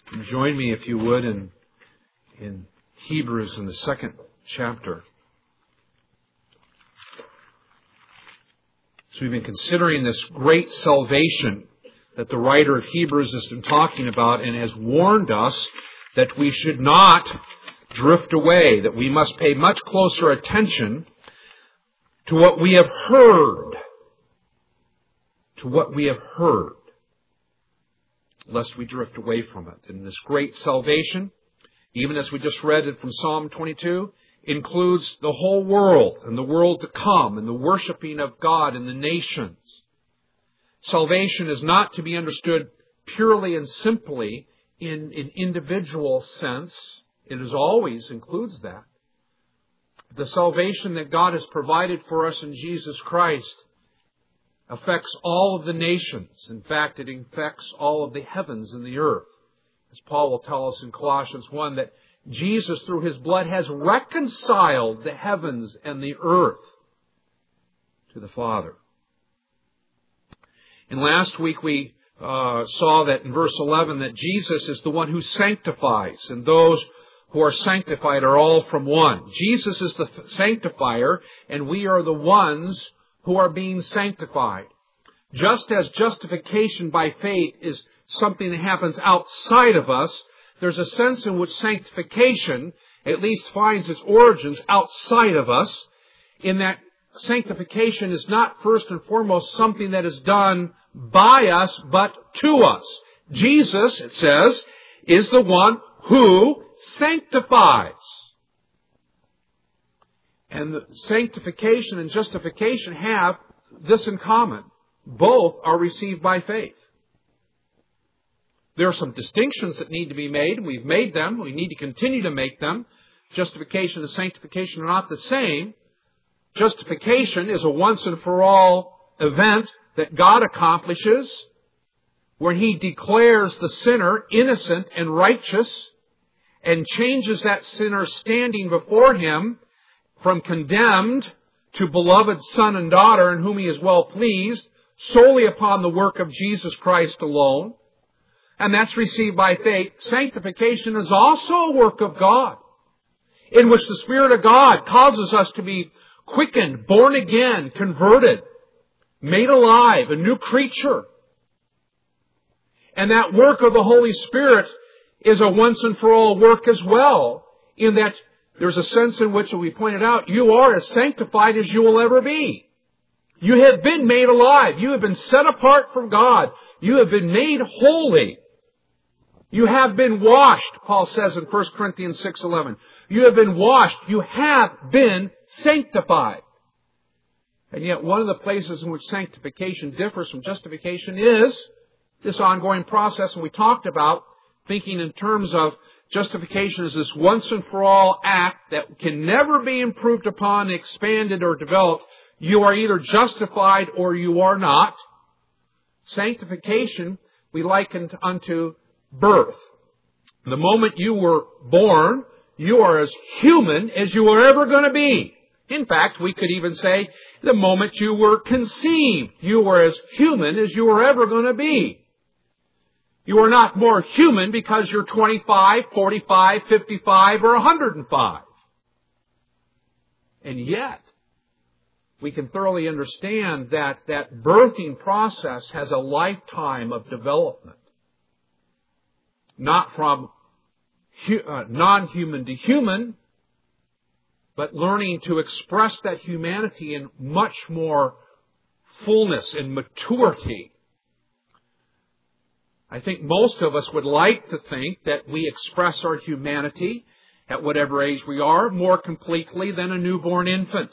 Join me, if you would, in Hebrews in the 2nd chapter. So we've been considering this great salvation that the writer of Hebrews has been talking about and has warned us that we should not drift away, that we must pay much closer attention to what we have heard. To what we have heard, lest we drift away from it. And this great salvation, even as we just read it from Psalm 22, includes the whole world and the world to come and the worshiping of God in the nations. Salvation is not to be understood purely and simply in an individual sense. It always includes that. The salvation that God has provided for us in Jesus Christ affects all of the nations. In fact, it affects all of the heavens and the earth. As Paul will tell us in Colossians 1, that Jesus, through His blood, has reconciled the heavens and the earth to the Father. And last week we saw that in verse 11 that Jesus is the one who sanctifies, and those who are sanctified are all from one. Jesus is the sanctifier, and we are the ones who are being sanctified. Just as justification by faith is something that happens outside of us, there's a sense in which sanctification at least finds its origins outside of us, in that sanctification is not first and foremost something that is done by us, but to us. Jesus, it says, is the one who sanctifies. And the sanctification and justification have this in common. Both are received by faith. There are some distinctions that need to be made. We've made them. We need to continue to make them. Justification and sanctification are not the same. Justification is a once and for all event that God accomplishes when He declares the sinner innocent and righteous and changes that sinner's standing before Him from condemned to beloved son and daughter in whom He is well pleased, solely upon the work of Jesus Christ alone. And that's received by faith. Sanctification is also a work of God, in which the Spirit of God causes us to be quickened, born again, converted, made alive, a new creature. And that work of the Holy Spirit is a once and for all work as well, in that there's a sense in which, as we pointed out, you are as sanctified as you will ever be. You have been made alive. You have been set apart from God. You have been made holy. You have been washed, Paul says in 1 Corinthians 6:11. You have been washed. You have been sanctified. And yet one of the places in which sanctification differs from justification is this ongoing process. And we talked about thinking in terms of justification as this once and for all act that can never be improved upon, expanded, or developed. You are either justified or you are not. Sanctification we likened unto birth. The moment you were born, you are as human as you are ever going to be. In fact, we could even say the moment you were conceived, you were as human as you were ever going to be. You are not more human because you're 25, 45, 55, or 105. And yet, we can thoroughly understand that that birthing process has a lifetime of development. Not from non-human to human, but learning to express that humanity in much more fullness and maturity. I think most of us would like to think that we express our humanity at whatever age we are more completely than a newborn infant.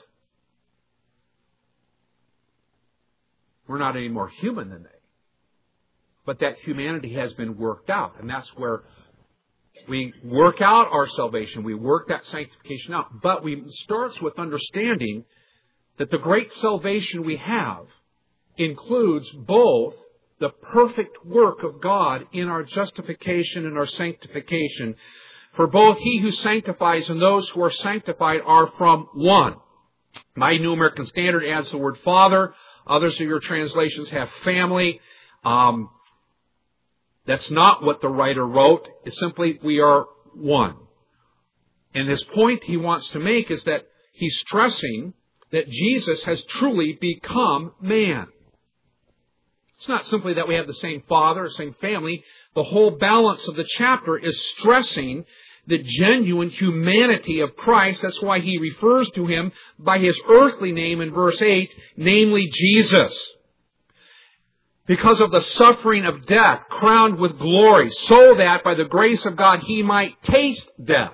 We're not any more human than they. But that humanity has been worked out. And that's where we work out our salvation. We work that sanctification out. But it starts with understanding that the great salvation we have includes both the perfect work of God in our justification and our sanctification. For both He who sanctifies and those who are sanctified are from one. My New American Standard adds the word Father. Others of your translations have family. That's not what the writer wrote. It's simply we are one. And his point he wants to make is that he's stressing that Jesus has truly become man. It's not simply that we have the same father, same family. The whole balance of the chapter is stressing the genuine humanity of Christ. That's why he refers to him by his earthly name in verse 8, namely Jesus. Because of the suffering of death, crowned with glory, so that by the grace of God he might taste death.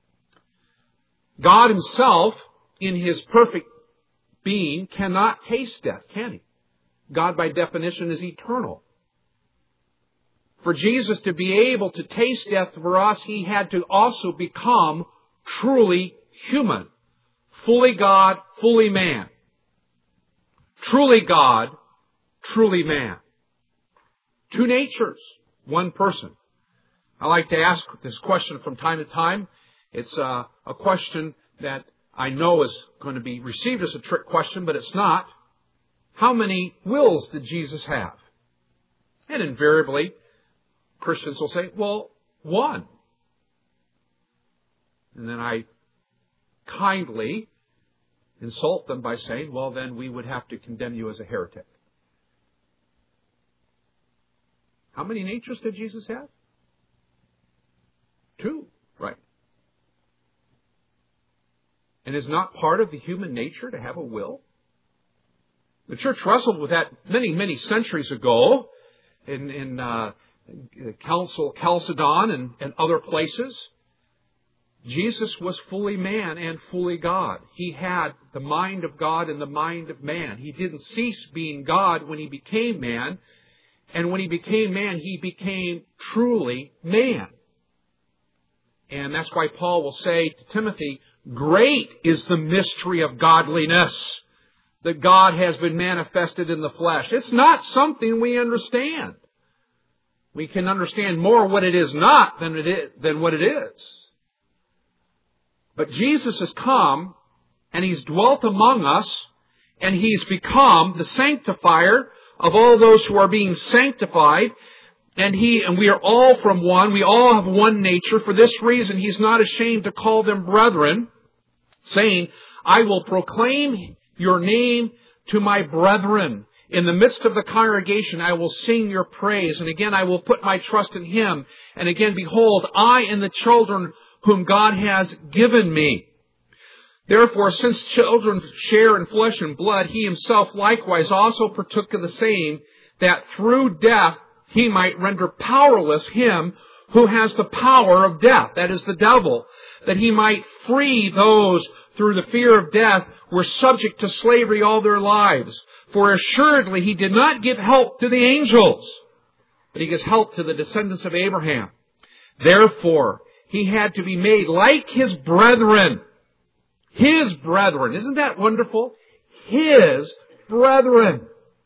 God himself, in his perfect being, cannot taste death, can he? God, by definition, is eternal. For Jesus to be able to taste death for us, he had to also become truly human. Fully God, fully man. Truly God, truly man. Two natures, one person. I like to ask this question from time to time. It's a question that I know is going to be received as a trick question, but it's not. How many wills did Jesus have? And invariably, Christians will say, well, one. And then I kindly insult them by saying, well, then we would have to condemn you as a heretic. How many natures did Jesus have? Two, right? And is not part of the human nature to have a will? The church wrestled with that many, many centuries ago in Council Chalcedon and other places. Jesus was fully man and fully God. He had the mind of God and the mind of man. He didn't cease being God when he became man. And when he became man, he became truly man. And that's why Paul will say to Timothy, great is the mystery of godliness, that God has been manifested in the flesh. It's not something we understand. We can understand more what it is not than what it is. But Jesus has come, and he's dwelt among us, and he's become the sanctifier of all those who are being sanctified. And we are all from one. We all have one nature. For this reason, he's not ashamed to call them brethren, saying, I will proclaim your name to my brethren. In the midst of the congregation, I will sing your praise. And again, I will put my trust in him. And again, behold, I and the children whom God has given me. Therefore, since children share in flesh and blood, he himself likewise also partook of the same, that through death he might render powerless him who has the power of death, that is the devil, that he might free those through the fear of death were subject to slavery all their lives. For assuredly he did not give help to the angels, but he gives help to the descendants of Abraham. Therefore, he had to be made like his brethren. His brethren. Isn't that wonderful? His brethren.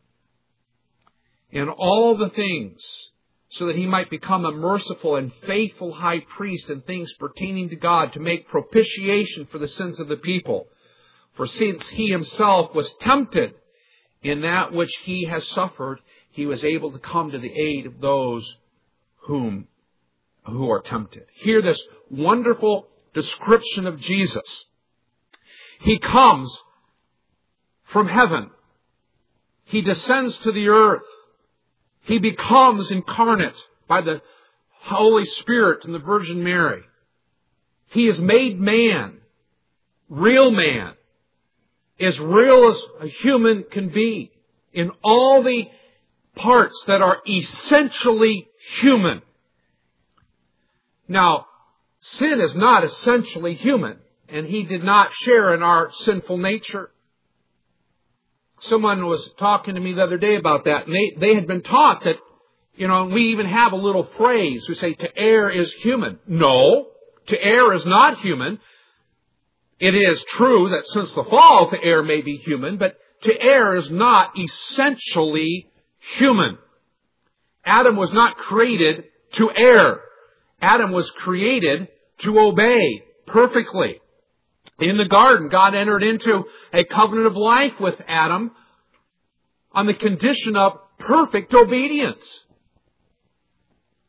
In all the things, so that he might become a merciful and faithful high priest in things pertaining to God, to make propitiation for the sins of the people. For since he himself was tempted in that which he has suffered, he was able to come to the aid of those who are tempted. Hear this wonderful description of Jesus. He comes from heaven. He descends to the earth. He becomes incarnate by the Holy Spirit and the Virgin Mary. He is made man, real man, as real as a human can be, in all the parts that are essentially human. Now, sin is not essentially human, and he did not share in our sinful nature. Someone was talking to me the other day about that, and they had been taught that, we even have a little phrase. We say, to err is human. No, to err is not human. It is true that since the fall, to err may be human, but to err is not essentially human. Adam was not created to err. Adam was created to obey perfectly. In the garden, God entered into a covenant of life with Adam on the condition of perfect obedience.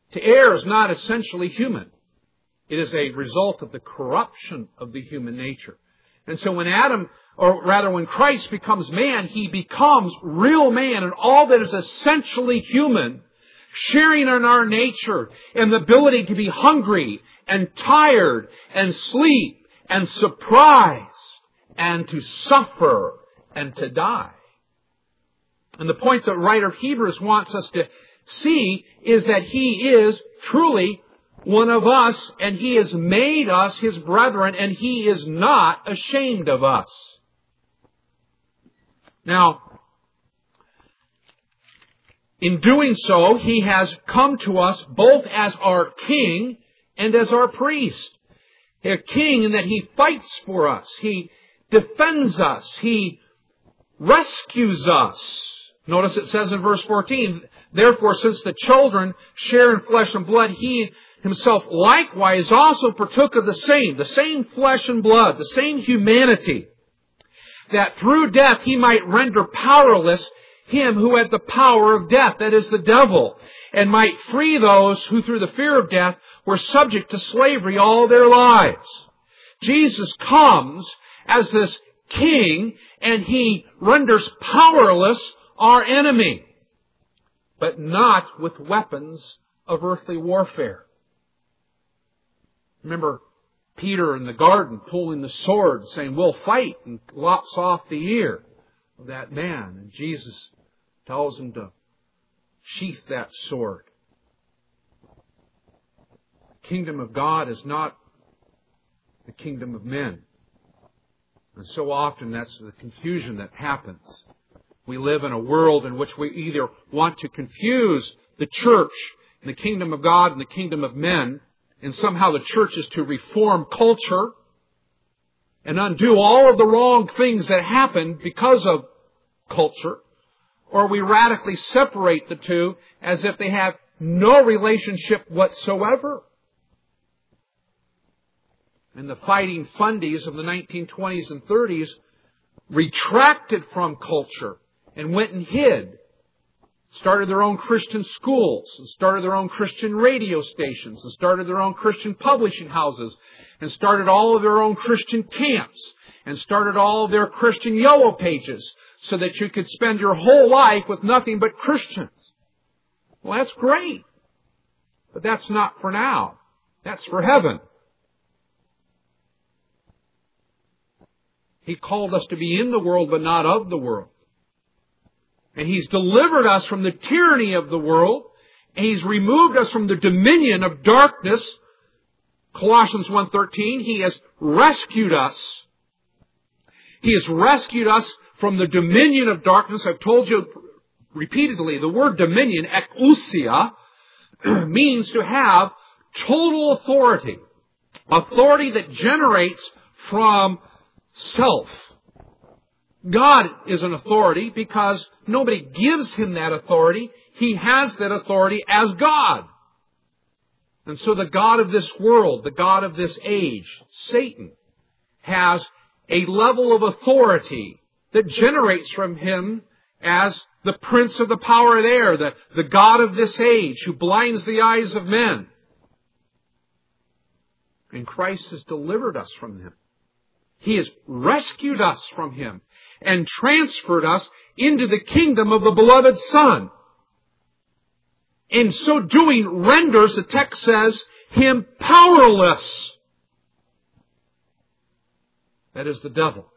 To err is not essentially human. It is a result of the corruption of the human nature. And so when Christ becomes man, He becomes real man and all that is essentially human, sharing in our nature and the ability to be hungry and tired and sleep and surprised and to suffer and to die. And the point that the writer of Hebrews wants us to see is that He is truly one of us, and He has made us His brethren, and He is not ashamed of us. Now, in doing so, He has come to us both as our King and as our priest. A King in that He fights for us. He defends us. He rescues us. Notice it says in verse 14, therefore, since the children share in flesh and blood, He Himself likewise also partook of the same flesh and blood, the same humanity, that through death He might render powerless him who had the power of death, that is the devil, and might free those who through the fear of death were subject to slavery all their lives. Jesus comes as this King, and He renders powerless our enemy, but not with weapons of earthly warfare. Remember Peter in the garden pulling the sword, saying, we'll fight, and lops off the ear of that man. And Jesus tells him to sheath that sword. The kingdom of God is not the kingdom of men. And so often that's the confusion that happens. We live in a world in which we either want to confuse the church and the kingdom of God and the kingdom of men, and somehow the church is to reform culture and undo all of the wrong things that happen because of culture, or we radically separate the two as if they have no relationship whatsoever. And the fighting fundies of the 1920s and 30s retracted from culture and went and hid. Started their own Christian schools, and started their own Christian radio stations, and started their own Christian publishing houses, and started all of their own Christian camps, and started all of their Christian yellow pages, so that you could spend your whole life with nothing but Christians. Well, that's great. But that's not for now. That's for heaven. He called us to be in the world, but not of the world. And He's delivered us from the tyranny of the world. And He's removed us from the dominion of darkness. Colossians 1:13, He has rescued us. He has rescued us from the dominion of darkness. I've told you repeatedly, the word dominion, exousia, means to have total authority. Authority that generates from self. God is an authority because nobody gives Him that authority. He has that authority as God. And so the God of this world, the God of this age, Satan, has a level of authority that generates from him as the prince of the power of the air, the God of this age who blinds the eyes of men. And Christ has delivered us from him. He has rescued us from him and transferred us into the kingdom of the beloved Son. In so doing, renders, the text says, him powerless. That is the devil.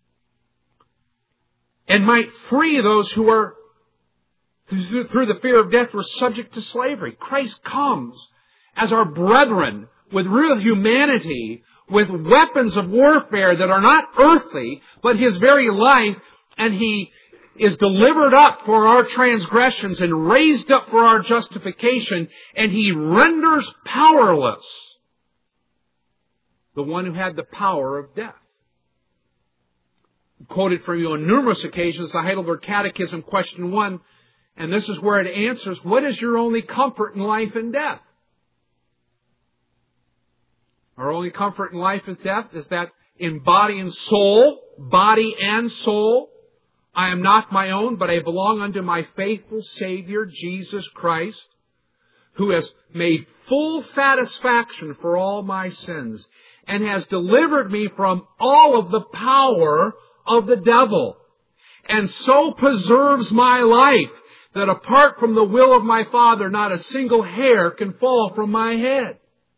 And might free those who are, through the fear of death, were subject to slavery. Christ comes as our brethren with real humanity, with weapons of warfare that are not earthly, but His very life, and He is delivered up for our transgressions and raised up for our justification, and He renders powerless the one who had the power of death. I've quoted for you on numerous occasions the Heidelberg Catechism, question 1, and this is where it answers, what is your only comfort in life and death? Our only comfort in life and death is that in body and soul, I am not my own, but I belong unto my faithful Savior, Jesus Christ, who has made full satisfaction for all my sins and has delivered me from all of the power of the devil, and so preserves my life that apart from the will of my Father, not a single hair can fall from my head.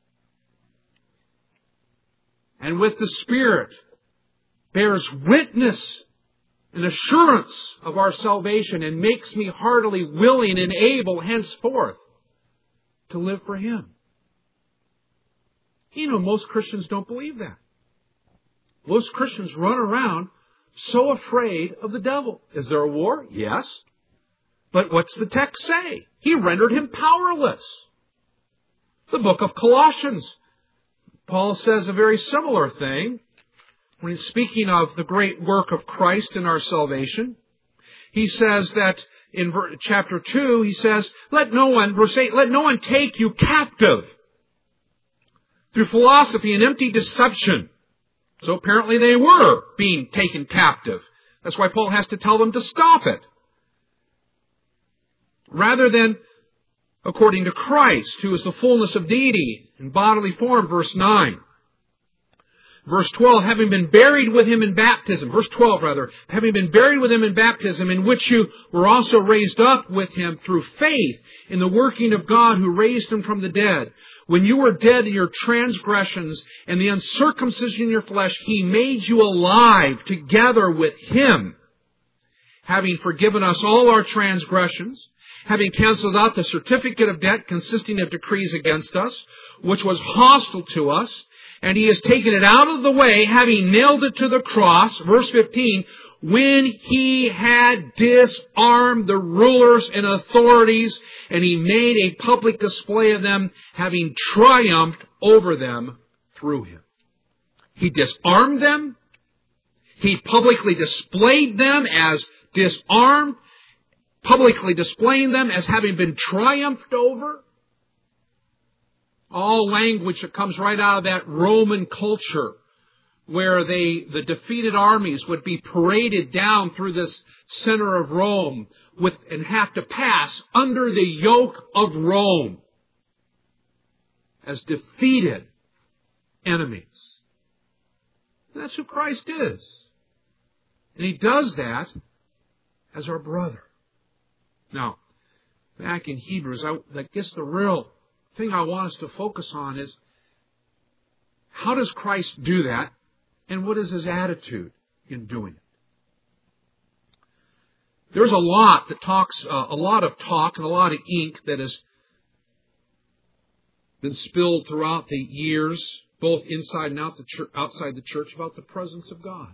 And with the Spirit bears witness and assurance of our salvation and makes me heartily willing and able henceforth to live for Him. You know, most Christians don't believe that. Most Christians run around so afraid of the devil. Is there a war? Yes. But what's the text say? He rendered him powerless. The book of Colossians, Paul says a very similar thing when he's speaking of the great work of Christ in our salvation. He says that in chapter 2, he says, verse 8, let no one take you captive through philosophy and empty deception. So apparently they were being taken captive. That's why Paul has to tell them to stop it. Rather than according to Christ, who is the fullness of deity in bodily form, verse 9. Verse 12, having been buried with Him in baptism, verse 12 rather, having been buried with Him in baptism, in which you were also raised up with Him through faith in the working of God who raised Him from the dead. When you were dead in your transgressions and the uncircumcision in your flesh, He made you alive together with Him, having forgiven us all our transgressions, having canceled out the certificate of debt consisting of decrees against us, which was hostile to us, and He has taken it out of the way, having nailed it to the cross, verse 15, when He had disarmed the rulers and authorities, and He made a public display of them, having triumphed over them through Him. He disarmed them. He publicly displayed them as disarmed, publicly displaying them as having been triumphed over. All language that comes right out of that Roman culture where the defeated armies would be paraded down through this center of Rome and have to pass under the yoke of Rome as defeated enemies. And that's who Christ is. And He does that as our brother. Now, back in Hebrews, I guess the real thing I want us to focus on is how does Christ do that, and what is His attitude in doing it? There's a lot of talk and a lot of ink that has been spilled throughout the years, both inside and outside the church, about the presence of God.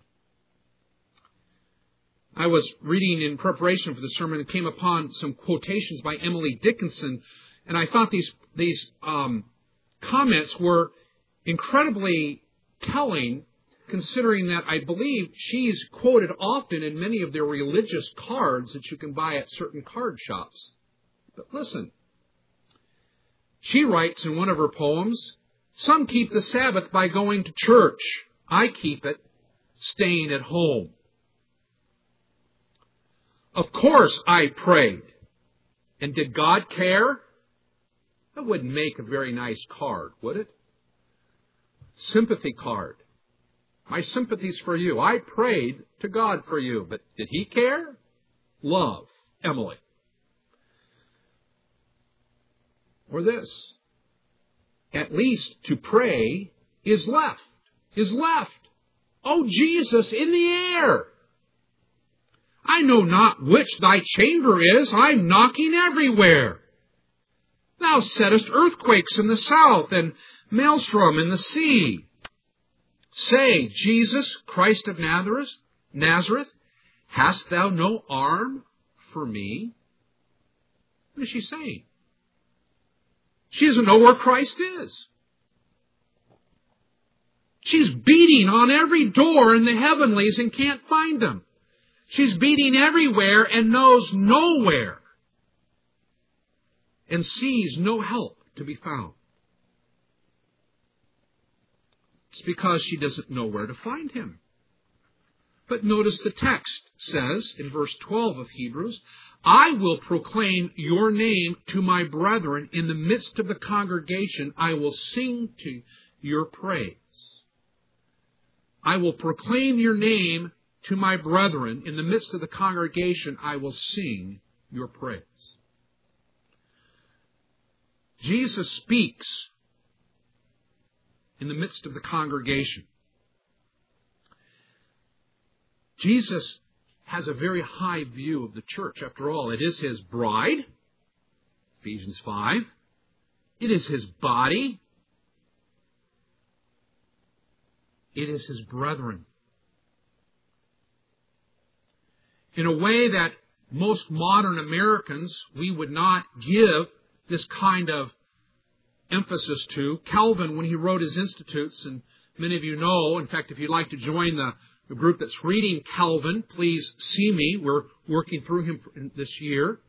I was reading in preparation for the sermon and came upon some quotations by Emily Dickinson, and I thought these comments were incredibly telling, considering that I believe she's quoted often in many of their religious cards that you can buy at certain card shops. But listen, she writes in one of her poems, "Some keep the Sabbath by going to church. I keep it staying at home. Of course I prayed. And did God care? That wouldn't make a very nice card, would it? Sympathy card. My sympathy's for you. I prayed to God for you, but did He care? Love, Emily." Or this, "At least to pray is left. O Jesus, in the air! I know not which thy chamber is. I'm knocking everywhere. Thou settest earthquakes in the south and maelstrom in the sea. Say, Jesus, Christ of Nazareth, hast thou no arm for me?" What is she saying? She doesn't know where Christ is. She's beating on every door in the heavenlies and can't find Him. She's beating everywhere and knows nowhere and sees no help to be found. It's because she doesn't know where to find Him. But notice the text says in verse 12 of Hebrews, I will proclaim your name to my brethren. In the midst of the congregation, I will sing to your praise. I will proclaim your name to my brethren. In the midst of the congregation, I will sing your praise. Jesus speaks in the midst of the congregation. Jesus has a very high view of the church. After all, it is His bride, Ephesians 5. It is His body. It is His brethren. In a way that most modern Americans, we would not give this kind of emphasis to. Calvin, when he wrote his Institutes, and many of you know, in fact, if you'd like to join the group that's reading Calvin, please see me. We're working through him this year.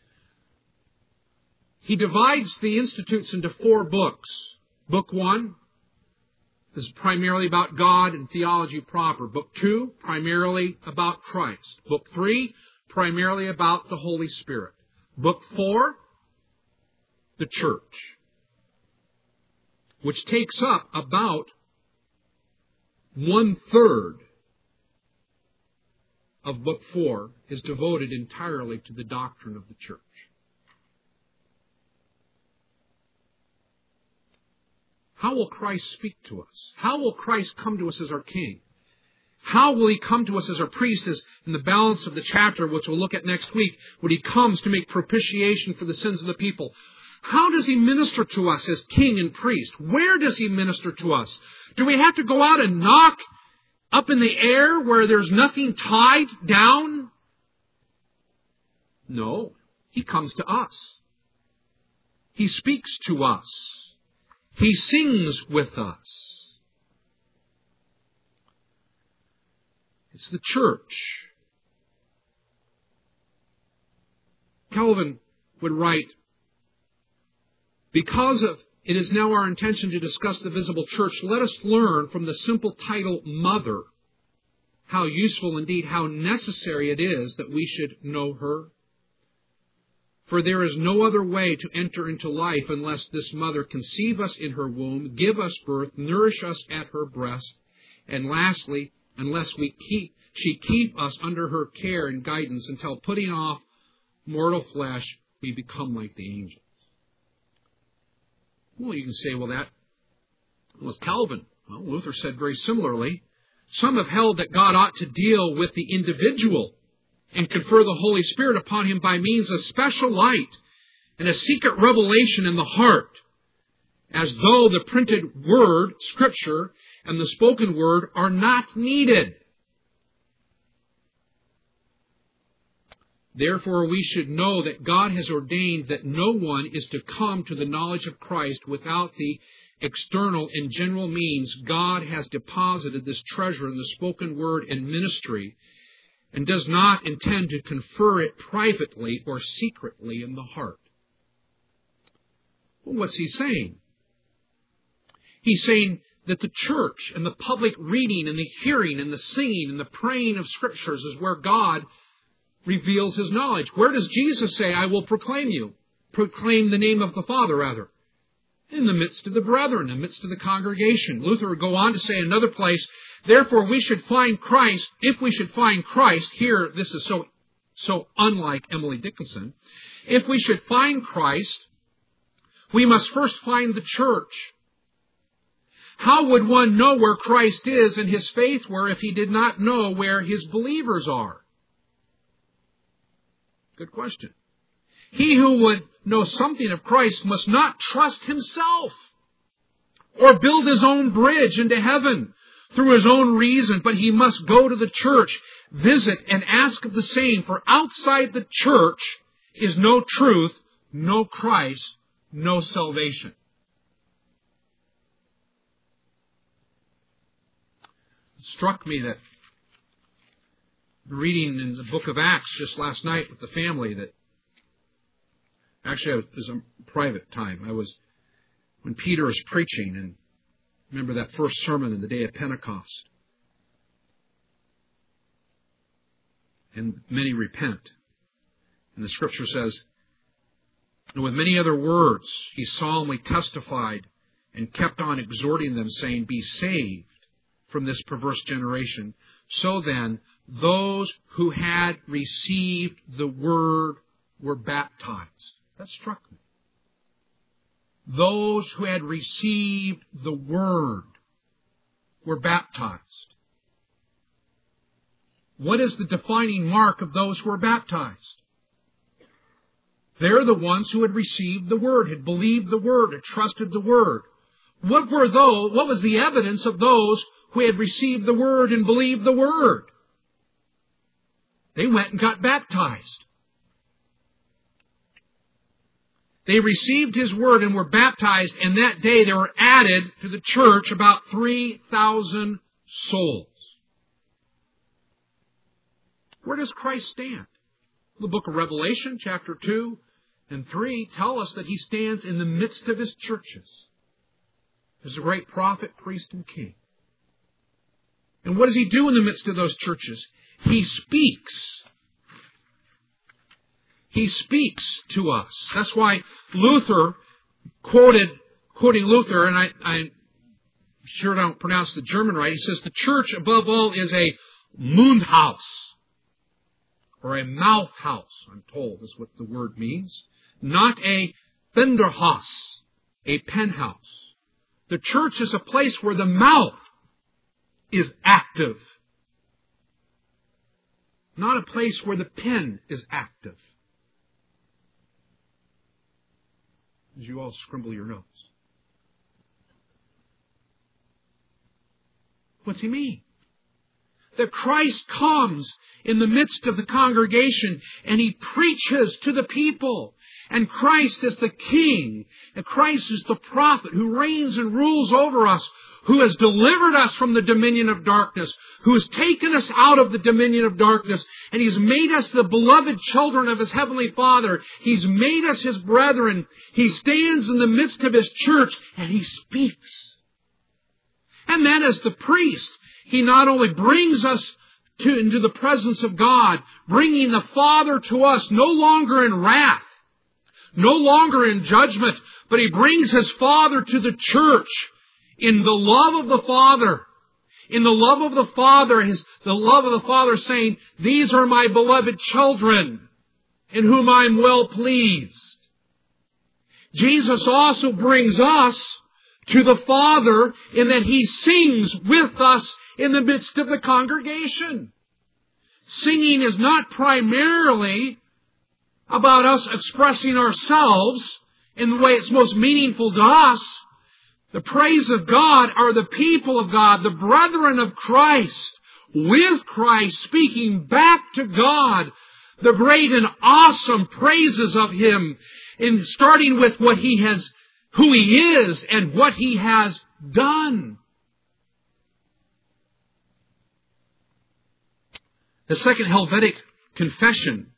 He divides the Institutes into 4 books. Book 1 is primarily about God and theology proper. Book 2, primarily about Christ. Book 3, primarily about the Holy Spirit. Book 4, the church, which takes up about 1/3 of Book 4 is devoted entirely to the doctrine of the church. How will Christ speak to us? How will Christ come to us as our King? How will He come to us as our priest, as in the balance of the chapter, which we'll look at next week, when He comes to make propitiation for the sins of the people? How does He minister to us as King and priest? Where does He minister to us? Do we have to go out and knock up in the air where there's nothing tied down? No. He comes to us. He speaks to us. He sings with us. It's the church. Calvin would write, because it is now our intention to discuss the visible church, let us learn from the simple title, Mother, how useful, indeed, how necessary it is that we should know her. For there is no other way to enter into life unless this mother conceive us in her womb, give us birth, nourish us at her breast, and lastly, unless she keep us under her care and guidance until putting off mortal flesh, we become like the angels. Well, you can say, well, that was Calvin. Well, Luther said very similarly. Some have held that God ought to deal with the individual and confer the Holy Spirit upon him by means of special light and a secret revelation in the heart, as though the printed word, Scripture, and the spoken word are not needed. Therefore, we should know that God has ordained that no one is to come to the knowledge of Christ without the external and general means. God has deposited this treasure in the spoken word and ministry, and does not intend to confer it privately or secretly in the heart. Well, what's he saying? He's saying that the church and the public reading and the hearing and the singing and the praying of Scriptures is where God reveals His knowledge. Where does Jesus say, I will proclaim you? Proclaim the name of the Father, rather. In the midst of the brethren, in the midst of the congregation. Luther would go on to say in another place, therefore we should find Christ, if we should find Christ, here this is so unlike Emily Dickinson, if we should find Christ, we must first find the church. How would one know where Christ is and his faith were if he did not know where his believers are? Good question. He who would know something of Christ must not trust himself or build his own bridge into heaven through his own reason, but he must go to the church, visit, and ask of the same, for outside the church is no truth, no Christ, no salvation. It struck me that reading in the book of Acts just last night with the family that actually it was a private time. When Peter is preaching, and remember that first sermon in the day of Pentecost. And many repent. And the Scripture says, and with many other words, he solemnly testified and kept on exhorting them, saying, be saved from this perverse generation. So then, those who had received the word were baptized. That struck me. Those who had received the word were baptized. What is the defining mark of those who are baptized? They're the ones who had received the word, had believed the word, had trusted the word. What was the evidence of those who had received the word and believed the word? They went and got baptized. They received his word and were baptized, and that day there were added to the church about 3,000 souls. Where does Christ stand? The book of Revelation, chapter 2 and 3, tell us that he stands in the midst of his churches as a great prophet, priest, and king. And what does he do in the midst of those churches? He speaks. He speaks to us. That's why Luther quoting Luther, and I sure don't pronounce the German right, he says the church above all is a Mundhaus, or a mouth house, I'm told is what the word means. Not a Fenderhaus, a pen house. The church is a place where the mouth is active. Not a place where the pen is active. As you all scribble your notes. What's he mean? That Christ comes in the midst of the congregation and he preaches to the people. And Christ is the King. And Christ is the prophet who reigns and rules over us, who has delivered us from the dominion of darkness, who has taken us out of the dominion of darkness, and he's made us the beloved children of his heavenly Father. He's made us his brethren. He stands in the midst of his church and he speaks. And then as the priest, he not only brings us into the presence of God, bringing the Father to us no longer in wrath, no longer in judgment, but he brings his Father to the church in the love of the Father. In the love of the Father, the love of the Father saying, these are my beloved children in whom I am well pleased. Jesus also brings us to the Father in that he sings with us in the midst of the congregation. Singing is not primarily about us expressing ourselves in the way it's most meaningful to us. The praise of God are the people of God, the brethren of Christ, with Christ, speaking back to God the great and awesome praises of him, in starting with what he has, who he is and what he has done. The Second Helvetic Confession,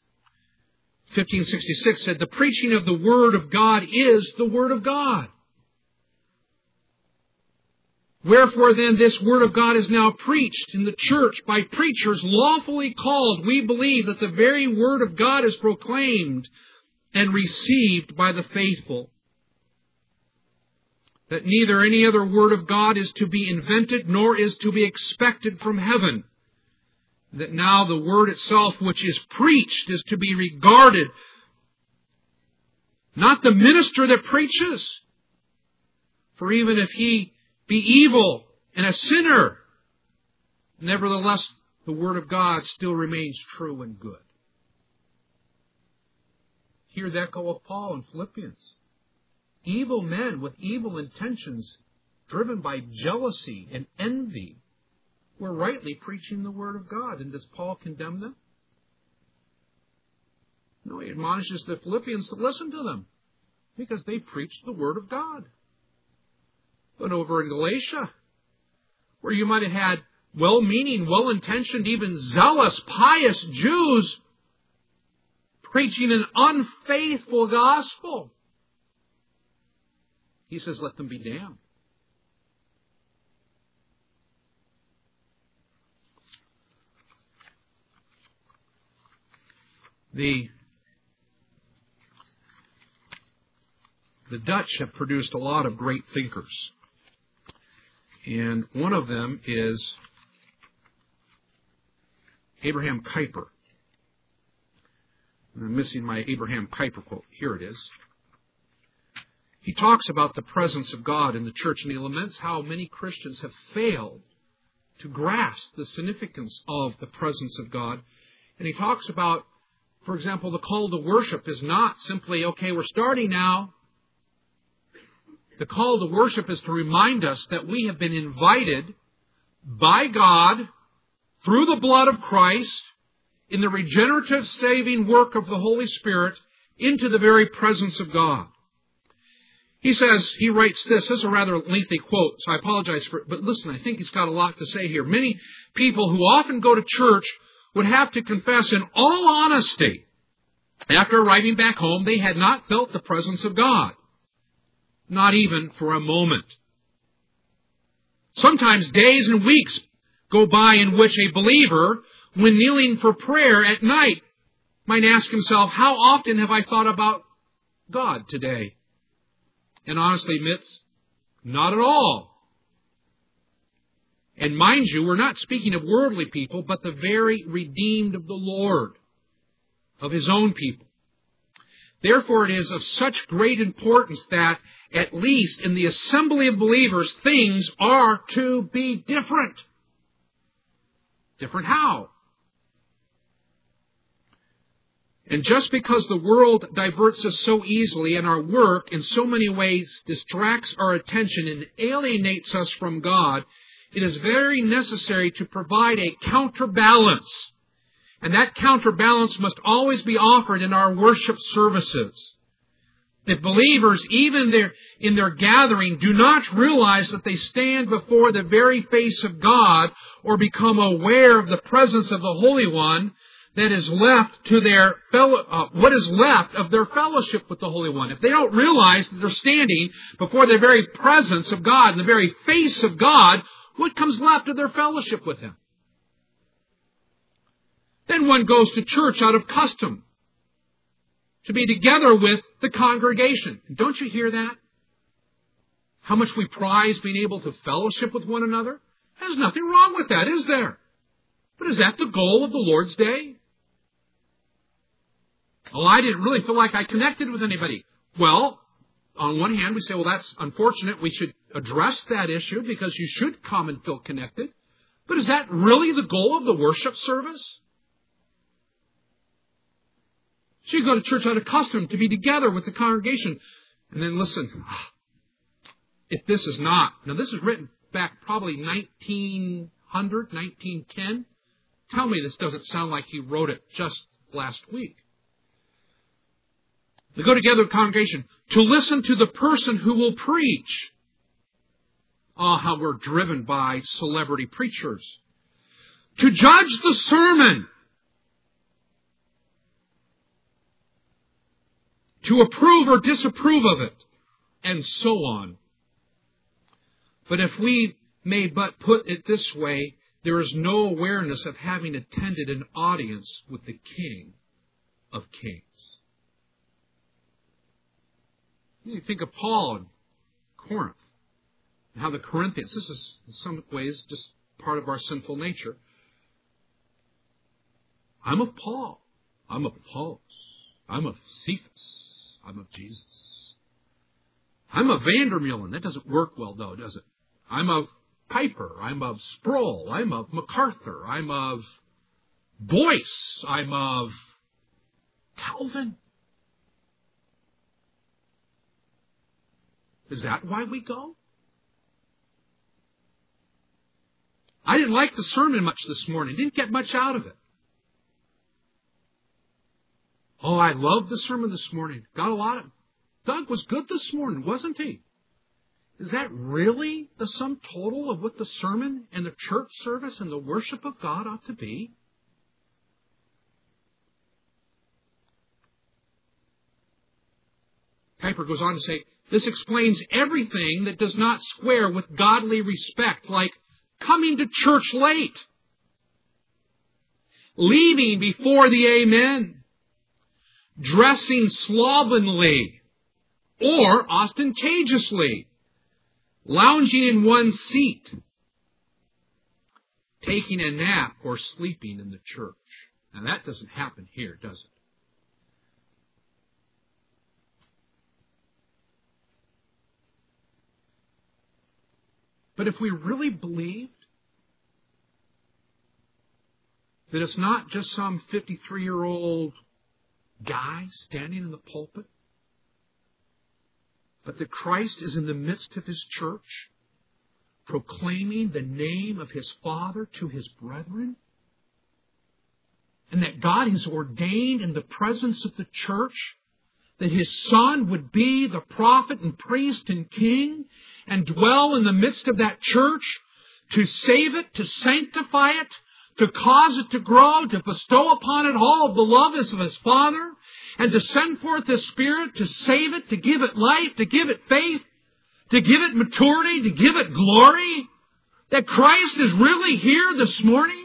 1566, said, the preaching of the Word of God is the Word of God. Wherefore then this Word of God is now preached in the church by preachers lawfully called. We believe that the very Word of God is proclaimed and received by the faithful. That neither any other Word of God is to be invented, nor is to be expected from heaven. That now the Word itself which is preached is to be regarded, not the minister that preaches. For even if he be evil and a sinner, nevertheless the Word of God still remains true and good. Hear the echo of Paul in Philippians. Evil men with evil intentions, driven by jealousy and envy, were rightly preaching the Word of God. And does Paul condemn them? No, he admonishes the Philippians to listen to them, because they preached the Word of God. But over in Galatia, where you might have had well-meaning, well-intentioned, even zealous, pious Jews preaching an unfaithful gospel, he says, let them be damned. The the Dutch have produced a lot of great thinkers. And one of them is Abraham Kuyper. I'm missing my Abraham Kuyper quote. Here it is. He talks about the presence of God in the church, and he laments how many Christians have failed to grasp the significance of the presence of God. And he talks about, for example, the call to worship is not simply, okay, we're starting now. The call to worship is to remind us that we have been invited by God through the blood of Christ in the regenerative saving work of the Holy Spirit into the very presence of God. He says, he writes this. This is a rather lengthy quote, so I apologize for it. But listen, I think he's got a lot to say here. Many people who often go to church would have to confess in all honesty, after arriving back home, they had not felt the presence of God. Not even for a moment. Sometimes days and weeks go by in which a believer, when kneeling for prayer at night, might ask himself, how often have I thought about God today? And honestly admits, not at all. And mind you, we're not speaking of worldly people, but the very redeemed of the Lord, of His own people. Therefore, it is of such great importance that, at least in the assembly of believers, things are to be different. Different how? And just because the world diverts us so easily and our work in so many ways distracts our attention and alienates us from God, it is very necessary to provide a counterbalance. And that counterbalance must always be offered in our worship services. If believers, even in their gathering, do not realize that they stand before the very face of God or become aware of the presence of the Holy One, that is left to their what is left of their fellowship with the Holy One. If they don't realize that they're standing before the very presence of God, in the very face of God, what comes left of their fellowship with Him? Then one goes to church out of custom, to be together with the congregation. Don't you hear that? How much we prize being able to fellowship with one another? There's nothing wrong with that, is there? But is that the goal of the Lord's Day? Oh, I didn't really feel like I connected with anybody. Well, on one hand, we say, well, that's unfortunate. We should address that issue because you should come and feel connected. But is that really the goal of the worship service? So you go to church out of custom to be together with the congregation. And then listen, if this is not, now this is written back probably 1900, 1910. Tell me this doesn't sound like he wrote it just last week. They go together with the congregation to listen to the person who will preach. Oh, how we're driven by celebrity preachers. To judge the sermon. To approve or disapprove of it. And so on. But if we may but put it this way, there is no awareness of having attended an audience with the King of Kings. You think of Paul in Corinth, and how the Corinthians, this is in some ways just part of our sinful nature. I'm of Paul. I'm of Apollos. I'm of Cephas. I'm of Jesus. I'm of Vandermeulen. That doesn't work well, though, does it? I'm of Piper. I'm of Sproul. I'm of MacArthur. I'm of Boyce. I'm of Calvin. Is that why we go? I didn't like the sermon much this morning. Didn't get much out of it. Oh, I loved the sermon this morning. Got a lot of... Doug was good this morning, wasn't he? Is that really the sum total of what the sermon and the church service and the worship of God ought to be? Kuyper goes on to say, this explains everything that does not square with godly respect, like coming to church late, leaving before the amen, dressing slovenly, or ostentatiously, lounging in one's seat, taking a nap or sleeping in the church. Now that doesn't happen here, does it? But if we really believed that it's not just some 53-year-old guy standing in the pulpit, but that Christ is in the midst of His church, proclaiming the name of His Father to His brethren, and that God has ordained in the presence of the church that His Son would be the prophet and priest and king and dwell in the midst of that church to save it, to sanctify it, to cause it to grow, to bestow upon it all of the love of His Father, and to send forth His Spirit to save it, to give it life, to give it faith, to give it maturity, to give it glory, that Christ is really here this morning,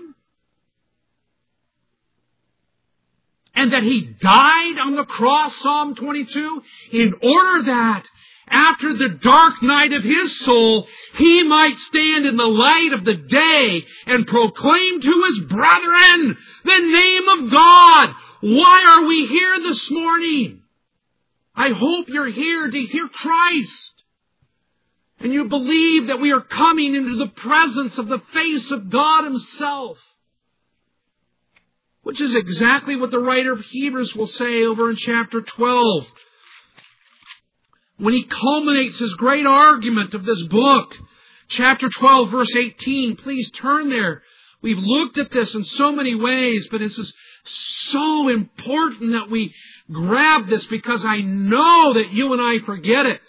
and that He died on the cross, Psalm 22, in order that after the dark night of His soul, He might stand in the light of the day and proclaim to His brethren the name of God. Why are we here this morning? I hope you're here to hear Christ. And you believe that we are coming into the presence of the face of God Himself. Which is exactly what the writer of Hebrews will say over in chapter 12. When he culminates his great argument of this book, chapter 12, verse 18, please turn there. We've looked at this in so many ways, but this is so important that we grab this because I know that you and I forget it.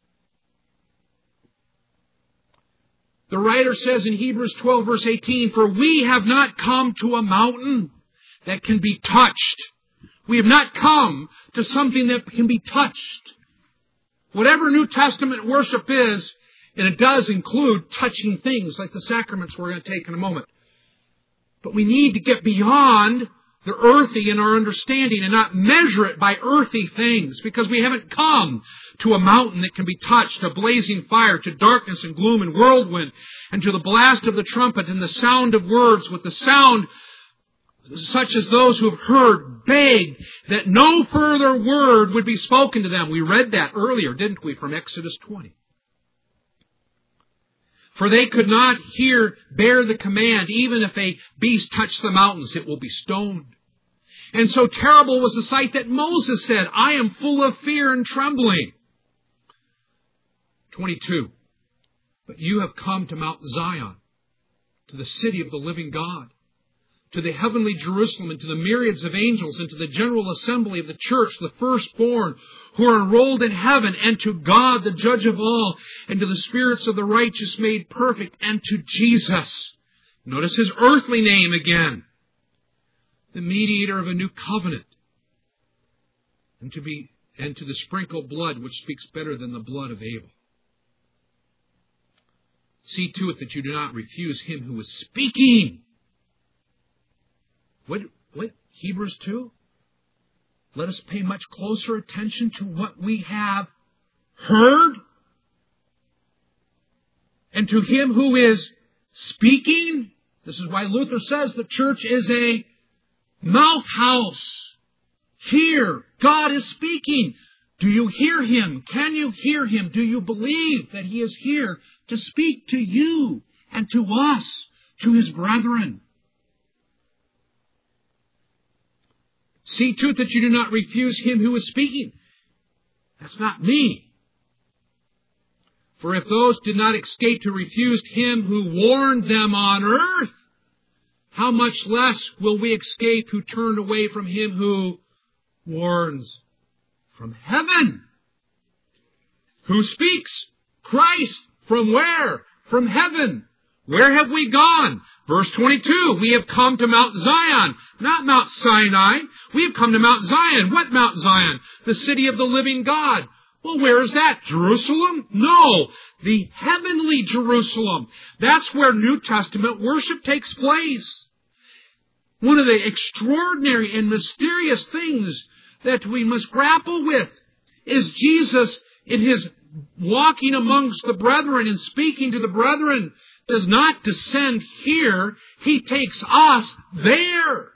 The writer says in Hebrews 12, verse 18, "For we have not come to a mountain that can be touched." We have not come to something that can be touched. Whatever New Testament worship is, and it does include touching things like the sacraments we're going to take in a moment. But we need to get beyond the earthy in our understanding and not measure it by earthy things, because we haven't come to a mountain that can be touched, a blazing fire, to darkness and gloom and whirlwind, and to the blast of the trumpet and the sound of words, with the sound such as those who have heard begged that no further word would be spoken to them. We read that earlier, didn't we, from Exodus 20. For they could not bear the command, even if a beast touched the mountains, it will be stoned. And so terrible was the sight that Moses said, "I am full of fear and trembling." 22. But you have come to Mount Zion, to the city of the living God, to the heavenly Jerusalem, and to the myriads of angels, and to the general assembly of the church, the firstborn, who are enrolled in heaven, and to God, the judge of all, and to the spirits of the righteous made perfect, and to Jesus. Notice His earthly name again. The mediator of a new covenant, and to the sprinkled blood, which speaks better than the blood of Abel. See to it that you do not refuse Him who is speaking. What? Hebrews 2? Let us pay much closer attention to what we have heard, and to Him who is speaking. This is why Luther says the church is a mouth house. Here, God is speaking. Do you hear Him? Can you hear Him? Do you believe that He is here to speak to you and to us, to His brethren? See to it that you do not refuse Him who is speaking. That's not me. For if those did not escape who refused Him who warned them on earth, how much less will we escape who turned away from Him who warns from heaven? Who speaks? Christ. From where? From heaven. Where have we gone? Verse 22, we have come to Mount Zion, not Mount Sinai. We have come to Mount Zion. What Mount Zion? The city of the living God. Well, where is that? Jerusalem? No, the heavenly Jerusalem. That's where New Testament worship takes place. One of the extraordinary and mysterious things that we must grapple with is Jesus in His walking amongst the brethren and speaking to the brethren, does not descend here. He takes us there.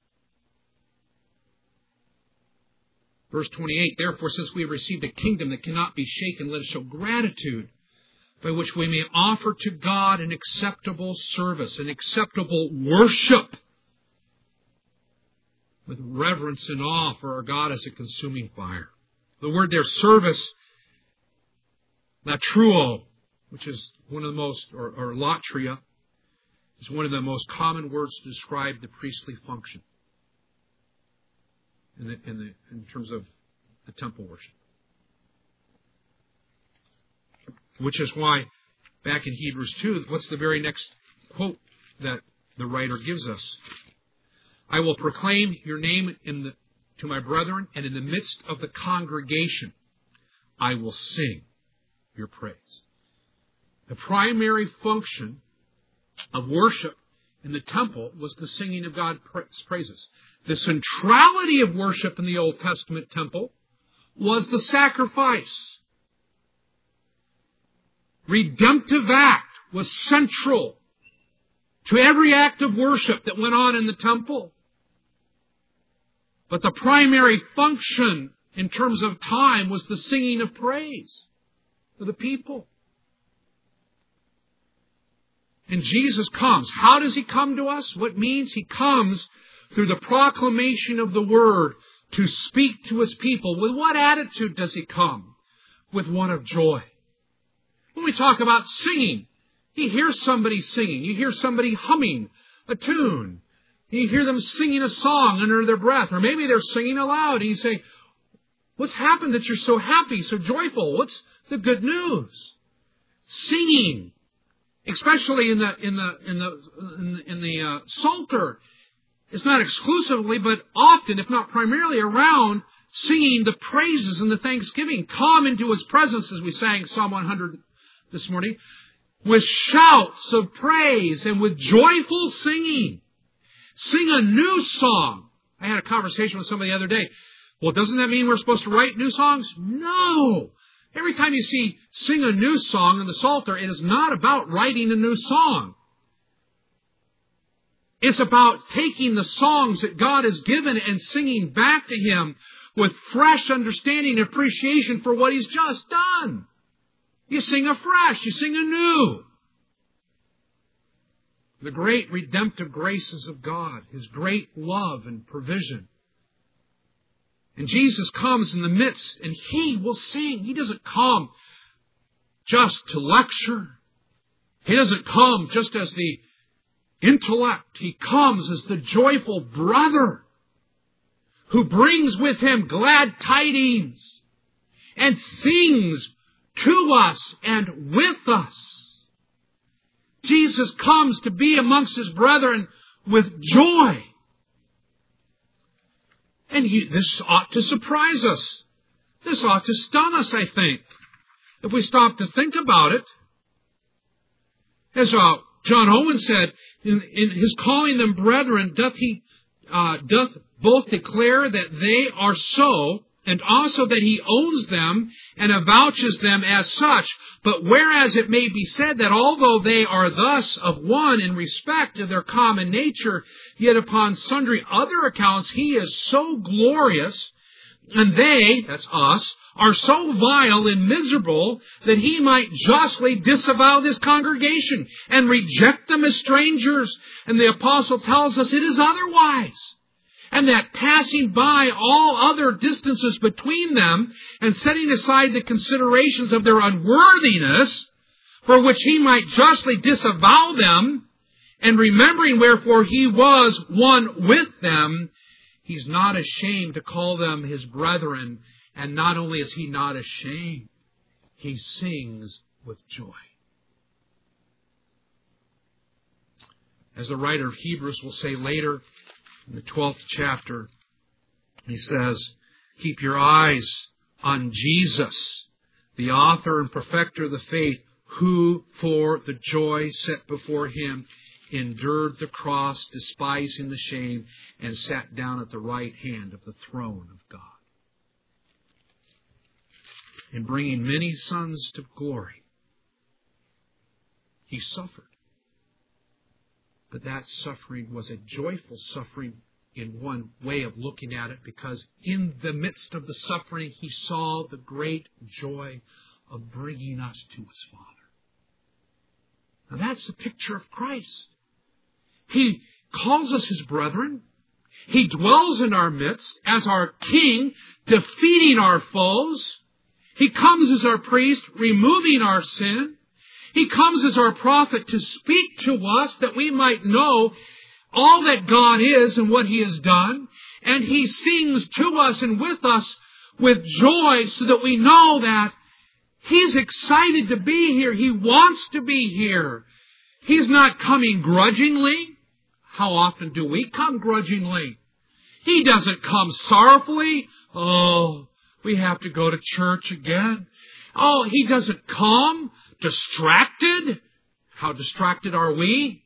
Verse 28, therefore, since we have received a kingdom that cannot be shaken, let us show gratitude by which we may offer to God an acceptable service, an acceptable worship, with reverence and awe for our God as a consuming fire. The word there, service, latruo, which is one of the most, or latria, is one of the most common words to describe the priestly function in terms of the temple worship. Which is why, back in Hebrews 2, what's the very next quote that the writer gives us? I will proclaim your name to my brethren, and in the midst of the congregation I will sing your praise. The primary function of worship in the temple was the singing of God's praises. The centrality of worship in the Old Testament temple was the sacrifice. Redemptive act was central to every act of worship that went on in the temple. But the primary function in terms of time was the singing of praise for the people. And Jesus comes. How does He come to us? What means He comes through the proclamation of the Word to speak to His people. With what attitude does He come? With one of joy. When we talk about singing, you hear somebody singing. You hear somebody humming a tune. You hear them singing a song under their breath. Or maybe they're singing aloud. And you say, what's happened that you're so happy, so joyful? What's the good news? Singing, especially in the Psalter, is not exclusively, but often, if not primarily, around singing the praises and the thanksgiving. Come into His presence, as we sang Psalm 100 this morning, with shouts of praise and with joyful singing. Sing a new song. I had a conversation with somebody the other day. Well, doesn't that mean we're supposed to write new songs? No. Every time you see sing a new song in the Psalter, it is not about writing a new song. It's about taking the songs that God has given and singing back to Him with fresh understanding and appreciation for what He's just done. You sing afresh. You sing anew. The great redemptive graces of God, His great love and provision. And Jesus comes in the midst, and He will sing. He doesn't come just to lecture. He doesn't come just as the intellect. He comes as the joyful brother who brings with Him glad tidings and sings to us and with us. Jesus comes to be amongst His brethren with joy. And this ought to surprise us. This ought to stun us, I think, if we stop to think about it. As John Owen said, in his calling them brethren, doth both declare that they are so, and also that He owns them and avouches them as such. But whereas it may be said that although they are thus of one in respect of their common nature, yet upon sundry other accounts He is so glorious, and they, that's us, are so vile and miserable, that He might justly disavow this congregation and reject them as strangers. And the apostle tells us it is otherwise. And that passing by all other distances between them and setting aside the considerations of their unworthiness, for which He might justly disavow them, and remembering wherefore He was one with them, He's not ashamed to call them His brethren. And not only is He not ashamed, He sings with joy. As the writer of Hebrews will say later, in the 12th chapter, he says, keep your eyes on Jesus, the author and perfecter of the faith, who for the joy set before Him endured the cross, despising the shame, and sat down at the right hand of the throne of God. in bringing many sons to glory, He suffered. But that suffering was a joyful suffering in one way of looking at it, because in the midst of the suffering, He saw the great joy of bringing us to His Father. Now that's the picture of Christ. He calls us His brethren. He dwells in our midst as our King, defeating our foes. He comes as our priest, removing our sin. He comes as our prophet to speak to us that we might know all that God is and what He has done. And He sings to us and with us with joy so that we know that He's excited to be here. He wants to be here. He's not coming grudgingly. How often do we come grudgingly? He doesn't come sorrowfully. Oh, we have to go to church again. Oh, He doesn't come distracted. How distracted are we?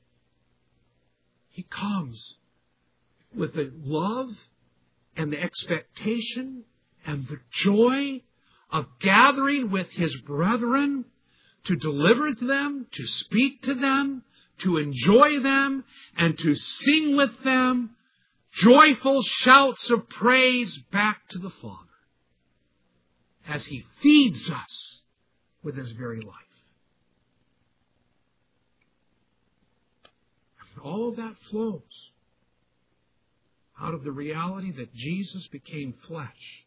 He comes with the love and the expectation and the joy of gathering with His brethren to deliver to them, to speak to them, to enjoy them, and to sing with them joyful shouts of praise back to the Father as He feeds us with His very life. All of that flows out of the reality that Jesus became flesh.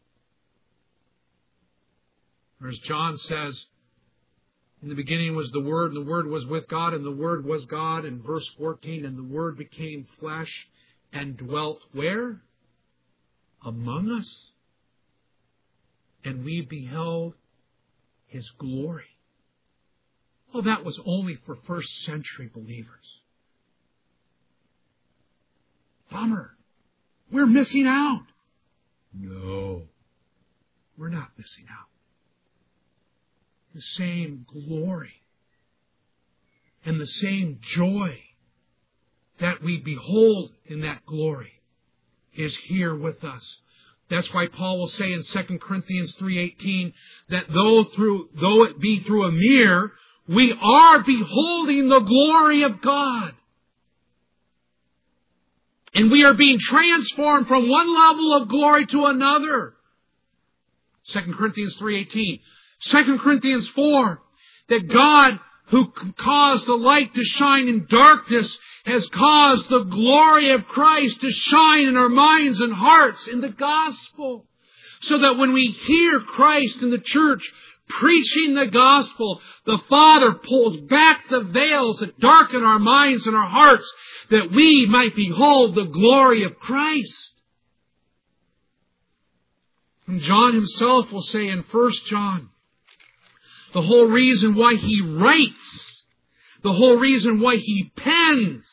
Or as John says, in the beginning was the Word, and the Word was with God, and the Word was God. In verse 14, and the Word became flesh and dwelt where? Among us. And we beheld His glory. Well, that was only for first century believers. Bummer. We're missing out. No, we're not missing out. The same glory and the same joy that we behold in that glory is here with us. That's why Paul will say in 2 Corinthians 3:18 that though it be through a mirror, we are beholding the glory of God. And we are being transformed from one level of glory to another. 2 Corinthians 3:18. 2 Corinthians 4, that God who caused the light to shine in darkness has caused the glory of Christ to shine in our minds and hearts in the gospel. So that when we hear Christ in the church preaching the gospel, the Father pulls back the veils that darken our minds and our hearts, that we might behold the glory of Christ. And John himself will say in 1 John, the whole reason why he writes, the whole reason why he pens,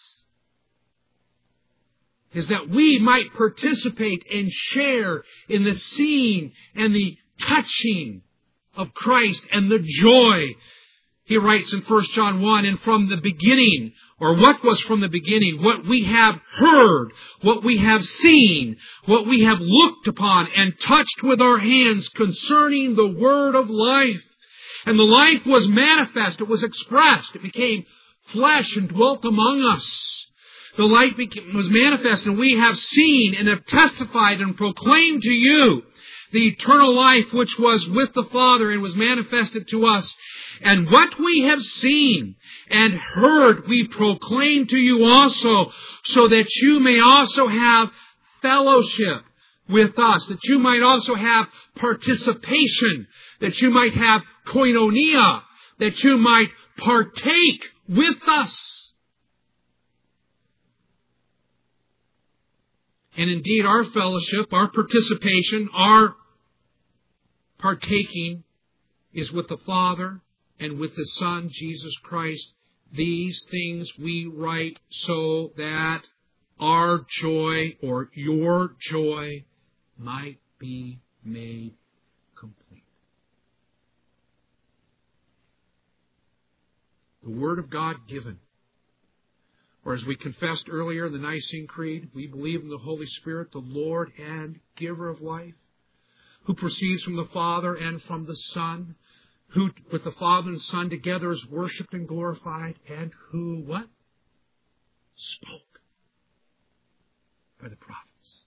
is that we might participate and share in the seeing and the touching of Christ and the joy. He writes in 1 John 1, and from the beginning, or what was from the beginning, what we have heard, what we have seen, what we have looked upon and touched with our hands concerning the word of life. And the life was manifest, it was expressed, it became flesh and dwelt among us. The light was manifest, and we have seen and have testified and proclaimed to you the eternal life which was with the Father and was manifested to us. And what we have seen and heard we proclaim to you also, so that you may also have fellowship with us, that you might also have participation, that you might have koinonia, that you might partake with us. And indeed, our fellowship, our participation, our partaking is with the Father and with the Son, Jesus Christ. These things we write so that our joy, or your joy, might be made complete. The Word of God given. Or as we confessed earlier in the Nicene Creed, we believe in the Holy Spirit, the Lord and giver of life. who proceeds from the Father and from the Son, who with the Father and Son together is worshipped and glorified, and who what? Spoke by the prophets.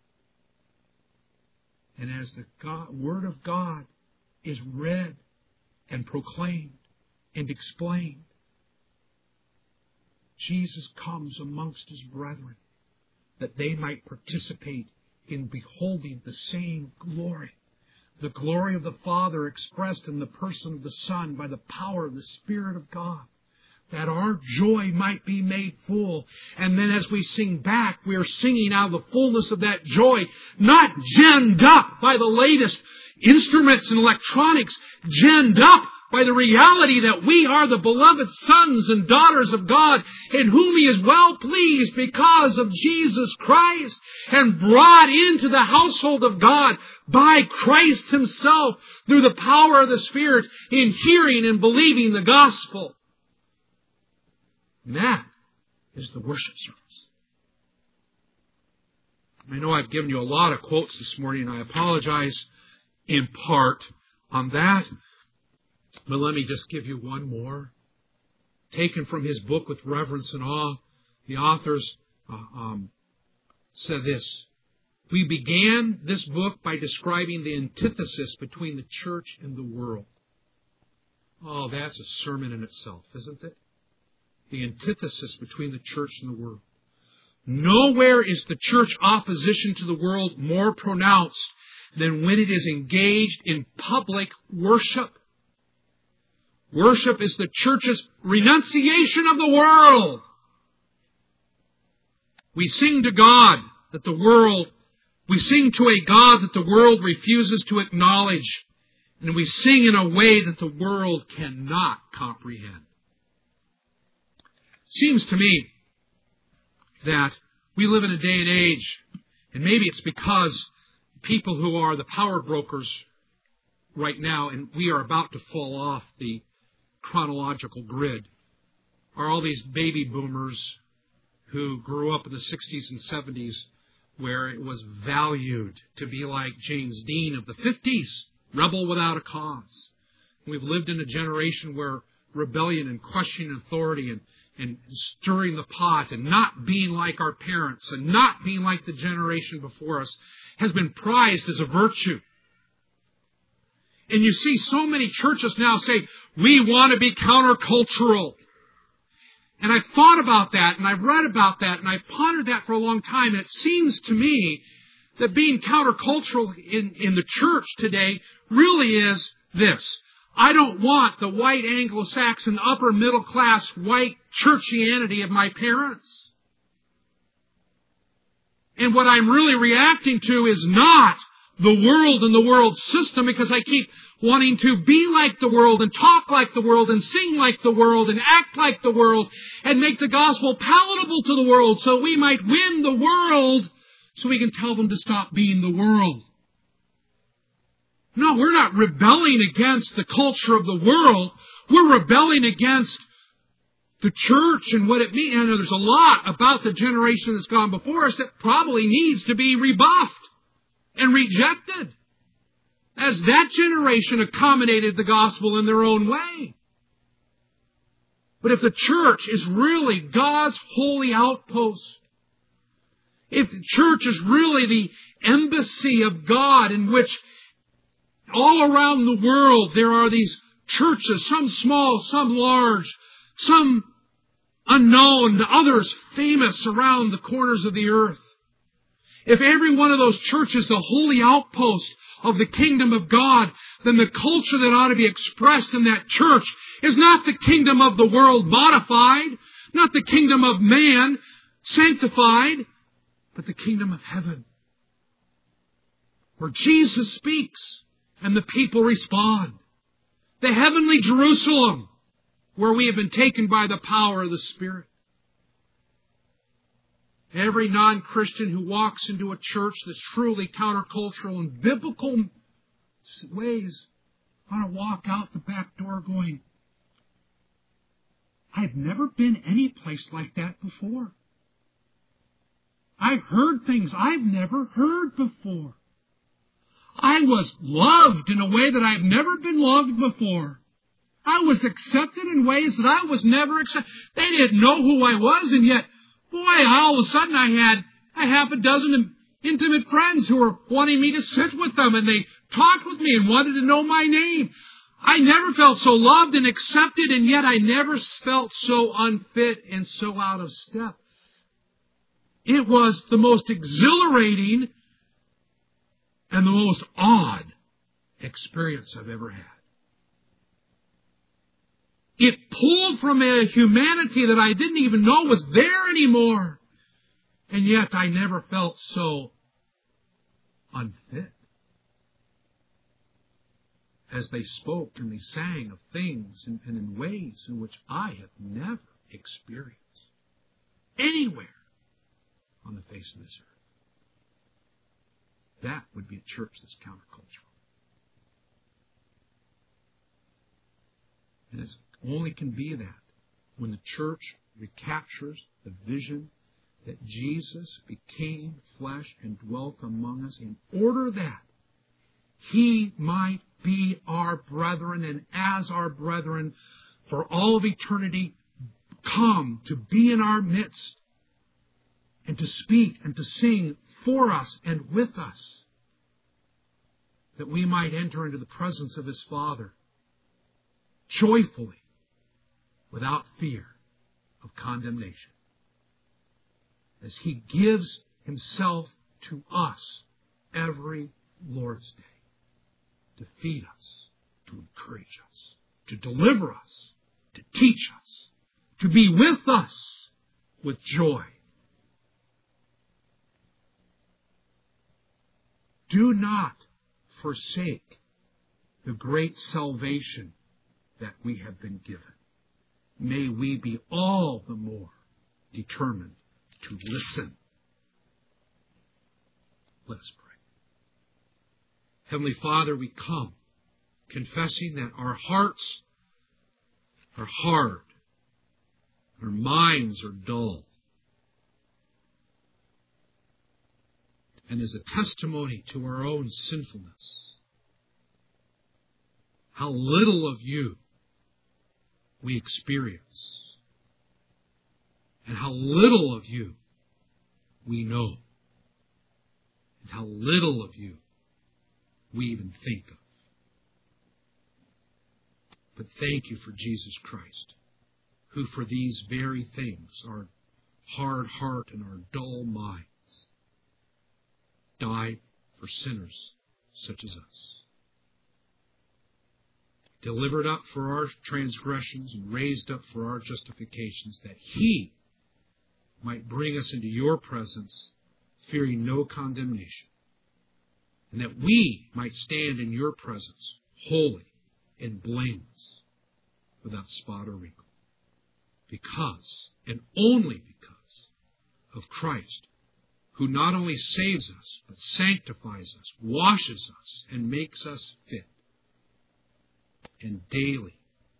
And as the Word of God is read and proclaimed and explained, Jesus comes amongst His brethren that they might participate in beholding the same glory. The glory of the Father expressed in the person of the Son by the power of the Spirit of God, that our joy might be made full. And then as we sing back, we are singing out of the fullness of that joy, not genned up by the latest instruments and electronics, genned up by the reality that we are the beloved sons and daughters of God, in whom He is well pleased because of Jesus Christ, and brought into the household of God by Christ Himself through the power of the Spirit in hearing and believing the gospel. And that is the worship service. I know I've given you a lot of quotes this morning, and I apologize in part on that. But let me just give you one more. Taken from his book With Reverence and Awe, the authors said this: we began this book by describing the antithesis between the church and the world. Oh, that's a sermon in itself, isn't it? The antithesis between the church and the world. Nowhere is the church opposition to the world more pronounced than when it is engaged in public worship. Worship is the church's renunciation of the world. We sing to God that the world, we sing to a God that the world refuses to acknowledge, and we sing in a way that the world cannot comprehend. Seems to me that we live in a day and age, and maybe it's because people who are the power brokers right now, and we are about to fall off the chronological grid, are all these baby boomers who grew up in the 60s and 70s where it was valued to be like James Dean of the 50s, rebel without a cause. We've lived in a generation where rebellion and questioning authority and stirring the pot and not being like our parents and not being like the generation before us has been prized as a virtue. And you see so many churches now say, we want to be countercultural. And I've thought about that, and I've read about that, and I've pondered that for a long time, and it seems to me that being countercultural in the church today really is this: I don't want the white Anglo-Saxon upper middle class white churchianity of my parents. And what I'm really reacting to is not the world and the world system, because I keep wanting to be like the world and talk like the world and sing like the world and act like the world and make the gospel palatable to the world so we might win the world so we can tell them to stop being the world. No, we're not rebelling against the culture of the world. We're rebelling against the church and what it means. I know there's a lot about the generation that's gone before us that probably needs to be rebuffed and rejected, as that generation accommodated the gospel in their own way. But if the church is really God's holy outpost, if the church is really the embassy of God in which all around the world there are these churches, some small, some large, some unknown, others famous around the corners of the earth, if every one of those churches is the holy outpost of the kingdom of God, then the culture that ought to be expressed in that church is not the kingdom of the world modified, not the kingdom of man sanctified, but the kingdom of heaven, where Jesus speaks and the people respond. The heavenly Jerusalem, where we have been taken by the power of the Spirit. Every non-Christian who walks into a church that's truly countercultural in biblical ways ought to walk out the back door going, I've never been any place like that before. I've heard things I've never heard before. I was loved in a way that I've never been loved before. I was accepted in ways that I was never accepted. They didn't know who I was, and yet, boy, all of a sudden I had a half a dozen intimate friends who were wanting me to sit with them, and they talked with me and wanted to know my name. I never felt so loved and accepted, and yet I never felt so unfit and so out of step. It was the most exhilarating and the most odd experience I've ever had. It pulled from a humanity that I didn't even know was there anymore. And yet I never felt so unfit. As they spoke and they sang of things and in ways in which I have never experienced anywhere on the face of this earth. That would be a church that's countercultural. And it only can be that when the church recaptures the vision that Jesus became flesh and dwelt among us in order that He might be our brethren, and as our brethren for all of eternity come to be in our midst and to speak and to sing for us and with us, that we might enter into the presence of His Father joyfully, without fear of condemnation, as He gives Himself to us every Lord's Day to feed us, to encourage us, to deliver us, to teach us, to be with us with joy. Do not forsake the great salvation that we have been given. May we be all the more determined to listen. Let us pray. Heavenly Father, we come confessing that our hearts are hard, our minds are dull. And as a testimony to our own sinfulness, how little of You we experience, and how little of You we know, and how little of You we even think of. But thank You for Jesus Christ, who for these very things, our hard heart and our dull minds, died for sinners such as us. Delivered up for our transgressions and raised up for our justifications, that He might bring us into Your presence, fearing no condemnation, and that we might stand in Your presence, holy and blameless, without spot or wrinkle, because, and only because, of Christ, who not only saves us, but sanctifies us, washes us, and makes us fit, and daily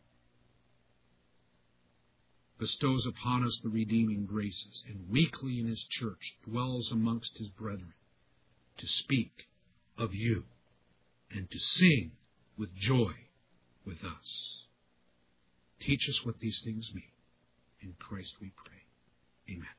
bestows upon us the redeeming graces, and weekly in His church dwells amongst His brethren to speak of You and to sing with joy with us. Teach us what these things mean. In Christ we pray. Amen.